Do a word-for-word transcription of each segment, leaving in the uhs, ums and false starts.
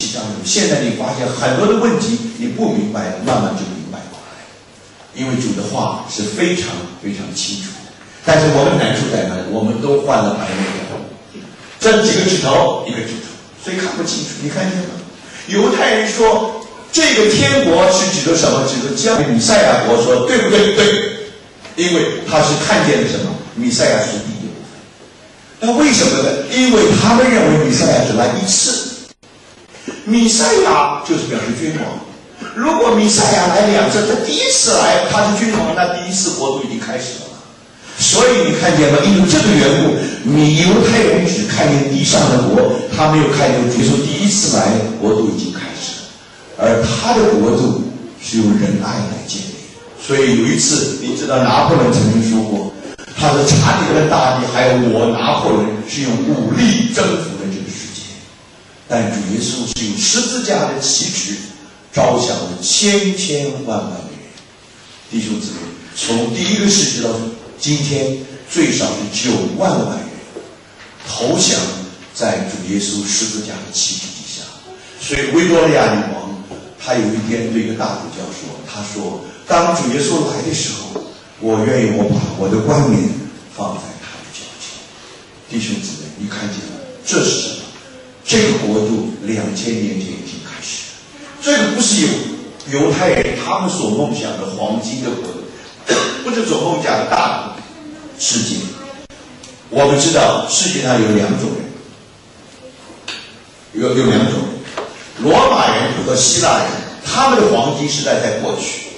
七章里，现在你发现很多的问题你不明白，慢慢就明白过来，因为主的话是非常非常清楚的。但是我们难处在哪里？我们都换了白内障，这几个指头一个指头，所以看不清楚。你看见吗？犹太人说这个天国是指的什么？指的将来弥赛亚国，说对不对？对，因为他是看见了什么？弥赛亚是第一部分。那为什么呢？因为他们认为弥赛亚只来一次，弥赛亚就是表示君王。如果弥赛亚来两次，他第一次来他是君王，那第一次国度已经开始了。所以你看见吗？因为这个缘故，你犹太人只看见地上的国，他没有看见主耶稣第一次来，国度已经开始了，而他的国度是由仁爱来建立。所以有一次，你知道拿破仑曾经说过，他说查理的大帝还有我拿破仑是用武力征服了这个世界，但主耶稣是用十字架的旗帜招降了千千万万的人。弟兄姊妹，从第一个世纪到今天，最少是九万万人投降在主耶稣十字架的旗帜底下。所以维多利亚女王她有一天对一个大主教说，她说当主耶稣来的时候，我愿意我把我的冠冕放在他的脚前。弟兄姊妹，你看见了，这是什么？这个国度两千年前已经开始了。这个不是有犹太人他们所梦想的黄金的国度，不是所梦想的大世界。我们知道世界上有两种人，有有两种人，罗马人和希腊人，他们的黄金时代在过去。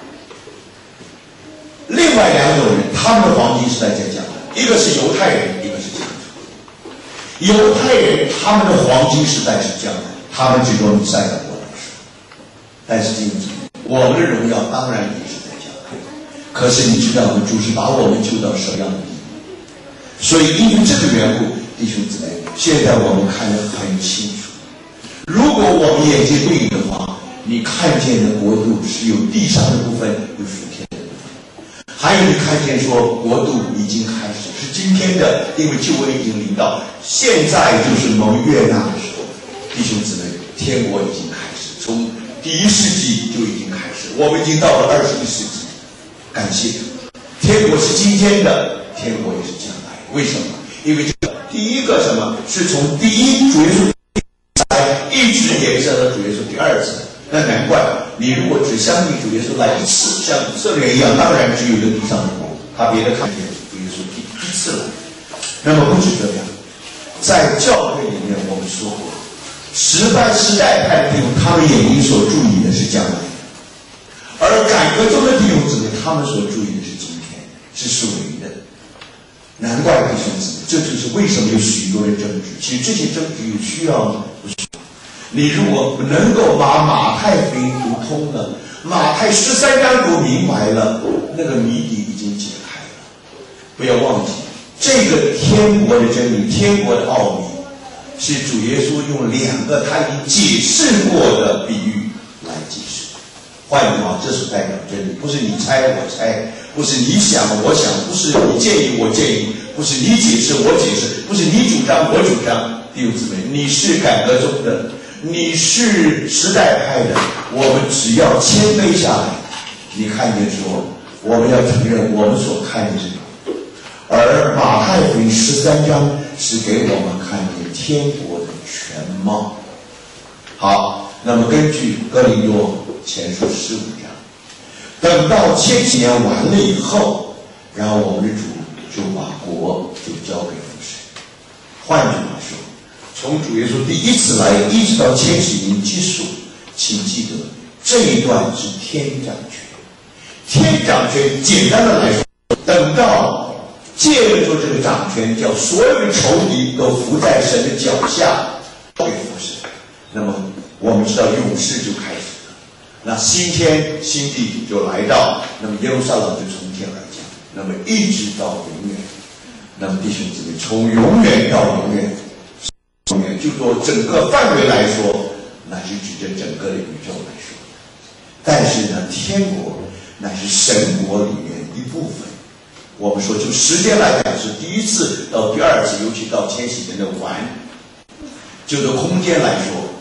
另外两种人，他们的黄金时代在将来，一个是犹太人，一个是基督徒。犹太人他们的黄金时代是将来，他们只做弥赛亚国来说。但是弟兄姊妹，我们的荣耀当然也是在将来。可是你知道吗？主是把我们救到什么样的地步？所以因为这个缘故，弟兄姊妹，现在我们看得很清楚。如果我们眼睛不灵的话，你看见的国度是有地上的部分，有属天的部分。还有你看见说国度已经开始，是今天的，因为救恩已经临到，现在就是蒙悦纳的时候。弟兄姊妹，天国已经开始，从第一世纪就已经开始，我们已经到了二十一世纪。感谢主，天国是今天的，天国也是将来。为什么？因为这个第一个什么是从第一主耶稣来一直延伸到主耶稣第二次。那难怪你如果只相信主耶稣来一次，像以色列一样，当然只有一个地上的国，他别的看见主耶稣第一次来。那么不止这样，在教会里面我们说过，时代时代派的弟兄，他们眼睛所注意的是将来的，而改革中的弟兄姊妹，他们所注意的是今天，是属灵的。难怪弟兄姊妹，这就是为什么有许多的争执。其实这些争执有需要吗？不需要。你如果能够把马太福音读通了，马太十三章读明白了，那个谜底已经解开了。不要忘记，这个天国的真理，天国的奥秘，是主耶稣用两个他已经解释过的比喻来解释。换句话，这是代表真理，不是你猜我猜，不是你想我想，不是你建议我建议，不是你解释我解释，不是你主张我主张。弟兄姊妹，你是改革中的，你是时代派的，我们只要谦卑下来，你看见说，我们要承认我们所看见的。而马太福音十三章是给我们看见天国的全貌。好，那么根据哥林多前书十五章，等到千禧年完了以后，然后我们的主就把国就交给了神。换句话说，从主耶稣第一次来一直到千禧年结束，请记得这一段是天掌权。天掌权简单的来说，等到借着做这个掌权，叫所有的仇敌都伏在神的脚下，交给神。那么我们知道永世就开始了，那新天新地就来到，那么耶路撒冷就从天而降，那么一直到永远。那么弟兄姊妹，从永远到永远，永远就说整个范围来说，那是指着整个的宇宙来说。但是呢，天国乃是神国里面一部分。我们说就时间来讲，是第一次到第二次，尤其到千禧年的完。就着空间来说，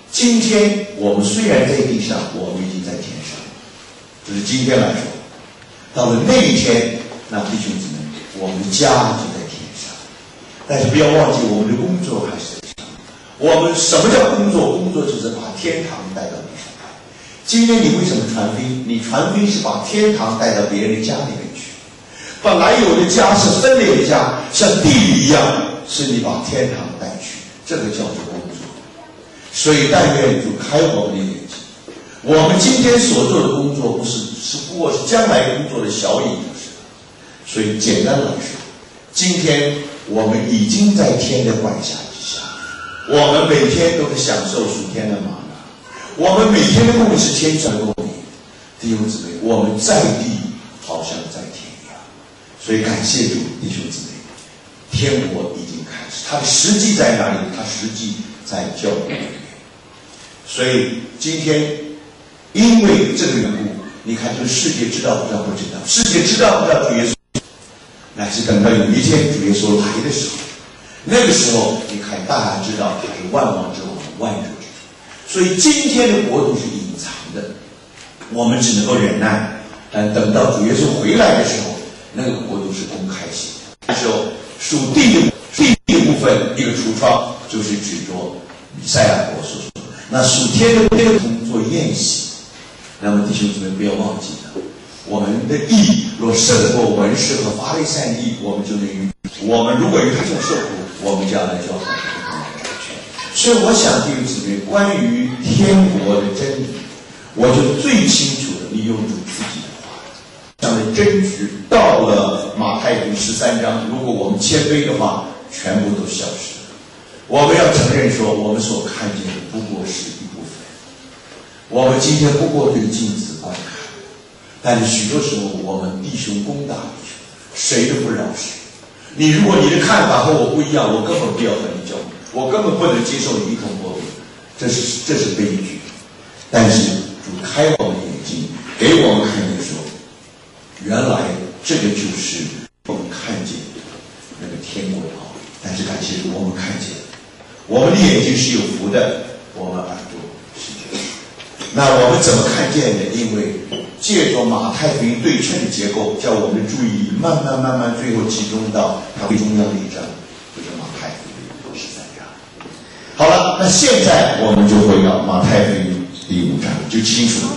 今天我们虽然在地上，我们已经在天上，这是今天来说。到了那一天，那弟兄姊妹，我们的家就在天上。但是不要忘记，我们的工作还是在上。我们什么叫工作？工作就是把天堂带到地上来。今天你为什么传福音？你传福音是把天堂带到别人的家里面去。本来有的家是分裂的家，像地狱一样，是你把天堂带去，这个叫做工作。所以但愿主开我们的眼睛。我们今天所做的工作不是是不过是将来工作的小影就是。所以简单来说，今天我们已经在天的管辖之下，我们每天都是享受属天的玛纳，我们每天的供应是天上的供应。弟兄姊妹，我们在地好像在天一样。所以感谢主，弟兄姊妹，天国已经开始，它的实际在哪里？它实际在教会里面。所以今天因为这个缘故，你看这个世界知道不知道？不知道。世界知道不知道主耶稣？乃是等到有一天主耶稣来的时候，那个时候你看大家知道他是万王之王，万主之主。所以今天的国度是隐藏的，我们只能够忍耐。但等到主耶稣回来的时候，那个国度是公开性的。那时候属地的地的部分一个橱窗，就是指着以赛亚国所说的。那属天的那个同做宴席。那么弟兄姊妹不要忘记了，我们的义若胜过文士和法利赛义，我们就能与我们如果与他这种受苦，我们将来就要很很掌权。所以我想弟兄姊妹，关于天国的真理，我就最清楚的利用主自己的话，这样的真实到了马太福音十三章，如果我们谦卑的话，全部都消失了。我们要承认说，我们所看见的不过是一部分。我们今天不过对镜子观看，但是许多时候我们弟兄攻打弟兄，谁都不饶谁。你如果你的看法和我不一样，我根本不要和你交往，我根本不能接受你一同破灭，这是这是悲剧。但是主开我们眼睛，给我们看见说，原来这个就是我们看见那个天国的奥秘。但是感谢主，我们看见我们的眼睛是有福的，我们耳朵是有福。那我们怎么看见呢？因为借着马太福音对称的结构，叫我们的注意力慢慢慢慢最后集中到它最重要的一章，就是马太福音十三章。好了，那现在我们就回到马太福音第五章，就清楚了。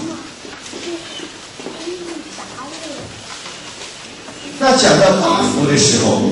那讲到八福的时候，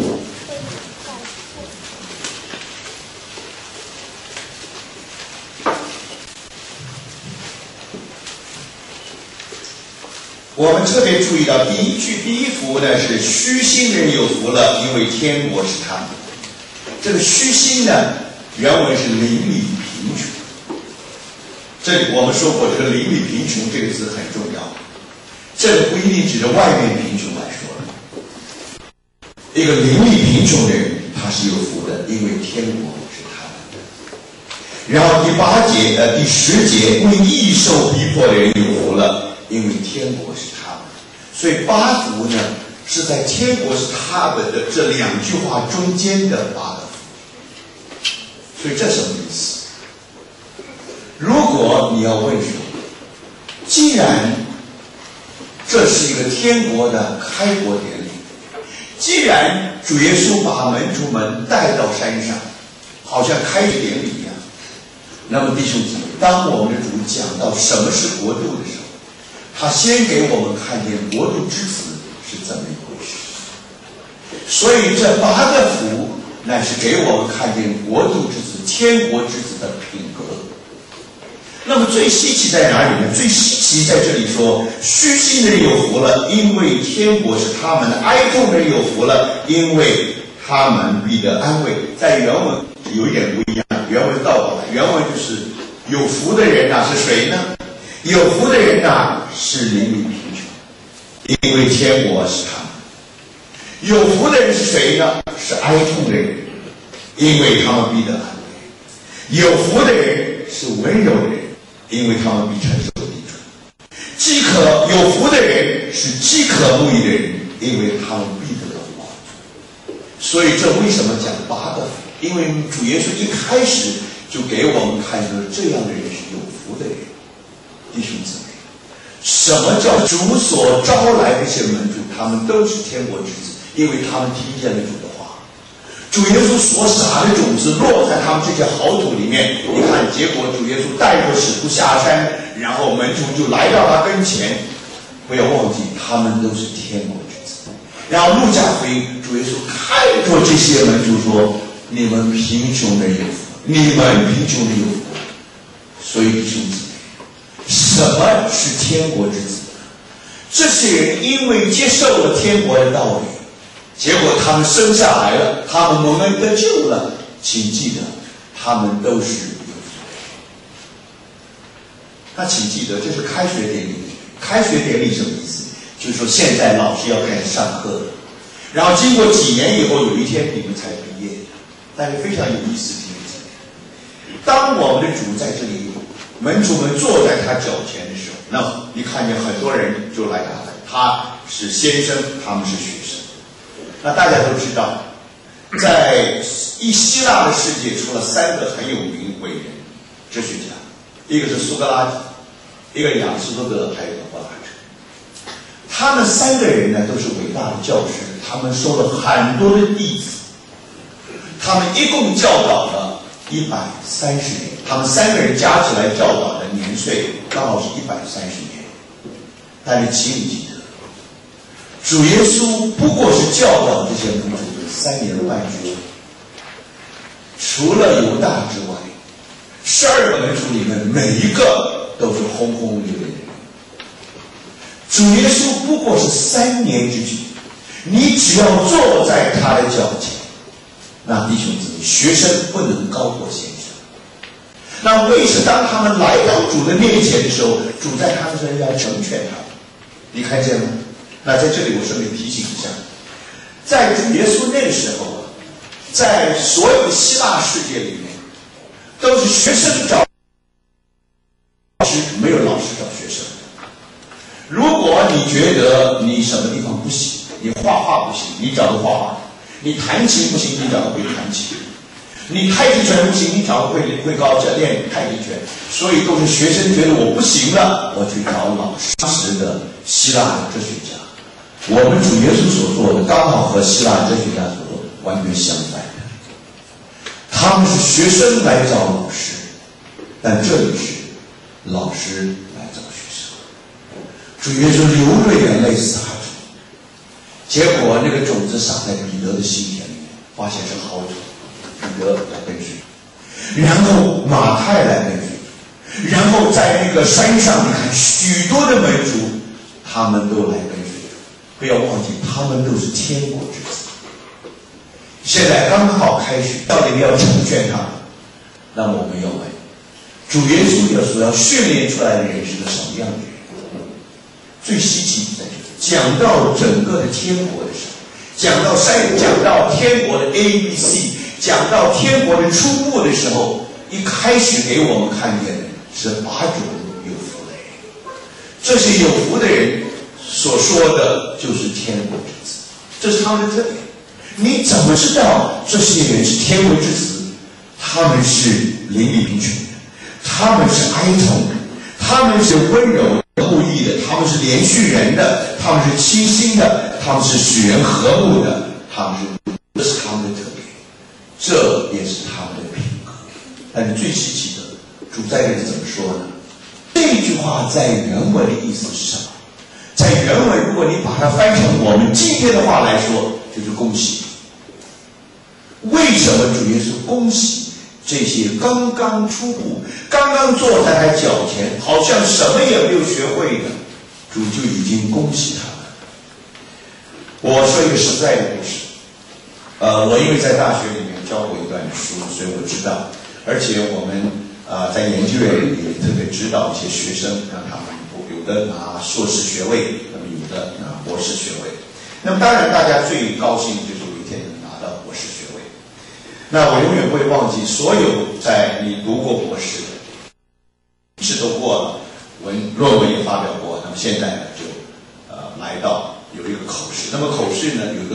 我们特别注意到第一句第一福呢是虚心人有福了，因为天国是他们。这个虚心呢，原文是邻里贫穷。这里我们说过，这个邻里贫穷这个字很重要，这个不一定指着外面贫穷来说了。一个邻里贫穷的人，他是有福的，因为天国是他们的。然后第八节呃第十节，为义受逼迫的人有福了，因为天国是他们。所以八福呢是在天国是他们的这两句话中间的八个福。所以这什么意思？如果你要问说，既然这是一个天国的开国典礼，既然主耶稣把门徒们带到山上，好像开典礼一样，那么弟兄姊妹，当我们的主讲到什么是国度的时候，他先给我们看见国度之子是怎么一回事。所以这八个福乃是给我们看见国度之子、天国之子的品格。那么最稀奇在哪里呢？最稀奇在这里说，虚心的人有福了，因为天国是他们的；哀痛的人有福了，因为他们必得安慰。在原文有一点不一样，原文倒过来，原文就是有福的人啊是谁呢？有福的人啊是邻里贫穷，因为天国是他们。有福的人是谁呢？是哀痛的人，因为他们必得安慰。有福的人是温柔的人，因为他们必承受地主。饥渴有福的人是饥渴慕义的人，因为他们必得到满足。所以这为什么讲八个福？因为主耶稣一开始就给我们看出这样的人是有福的人。弟兄姊妹，什么叫主所招来的一些门徒，他们都是天国之子，因为他们听见了主的话。主耶稣所撒的种子落在他们这些好土里面，你看结果主耶稣带着使徒下山，然后门徒就来到他跟前。不要忘记他们都是天国之子。然后路加福音主耶稣看着这些门徒说，你们贫穷的有福，你们贫穷的有福。所以弟兄姊妹，什么是天国之子？这些人因为接受了天国的道理，结果他们生下来了，他们蒙恩得救了，请记得他们都是有福的。那请记得这是开学典礼。开学典礼什么意思？就是说现在老师要开始上课了，然后经过几年以后，有一天你们才毕业。但是非常有意思的一点，当我们的主在这里，门徒们坐在他脚前的时候，那你看见很多人就来打他，他是先生，他们是学生。那大家都知道，在一希腊的世界，出了三个很有名伟人哲学家，一个是苏格拉底，一个亚里士多德，还有一个柏拉图。他们三个人呢，都是伟大的教师，他们收了很多的弟子，他们一共教导了一百三十年，他们三个人加起来教导的年岁刚好是一百三十年。但是请你记得，主耶稣不过是教导这些门徒的三年半之久，除了犹大之外，十二个门徒里面每一个都是轰轰烈烈的人。主耶稣不过是三年之久，你只要坐在他的脚前，那弟兄姊妹，学生不能高过先生。那为什么当他们来到主的面前的时候，主在他们身上成全他们？你看见吗？那在这里我顺便提醒一下，在主耶稣那个时候啊，在所有的希腊世界里面，都是学生找老师，没有老师找学生。如果你觉得你什么地方不行，你画画不行，你找个画画；你弹琴不行，你找个会弹琴；你太极拳不行，你找个会会高教练太极拳。所以都是学生觉得我不行了，我去找老师。当时的希腊的哲学家，我们主耶稣所做的刚好和希腊哲学家所做的完全相反的。他们是学生来找老师，但这里是老师来找学生。主耶稣流着眼泪撒种，结果那个种子撒在彼得的心田里面，发现是好种，彼得来跟随，然后马太来跟随，然后在那个山上，你看许多的门徒，他们都来跟随。不要忘记，他们都是天国之子。现在刚好开学，到底要成全他们，那么我们要问，主耶稣要所要训练出来的人是个什么样的人？最稀奇在这里，讲到整个的天国的时候，讲到山，讲到天国的 A B C， 讲到天国的初步的时候，一开始给我们看见的是八种有福的人。这些有福的人所说的就是天国之子，这是他们的特点。你怎么知道这些人是天国之子？他们是邻里贫穷的，他们是哀痛的，他们是温柔后裔的，他们是连续人的，他们是清新的，他们是使人和睦的，他们是，这是他们的特点，这也是他们的品格。但是最稀奇的，主在这里怎么说呢？这句话在原文的意思是什么？在原文，如果你把它翻成我们今天的话来说，就是恭喜。为什么主耶稣恭喜这些刚刚出步、刚刚坐在他脚前，好像什么也没有学会的，主就已经恭喜他们？我说一个实在的故事。呃，我因为在大学里面教过一段书，所以我知道，而且我们呃在研究院里也特别指导一些学生，让他们有的拿硕士学位，那么有的拿博士学位。那么当然，大家最高兴就是有一天能拿到博士学位。那我永远不会忘记，所有在你读过博士的，试都过了，文论文也发表过，那么现在呢就呃来到有一个口试。那么口试呢有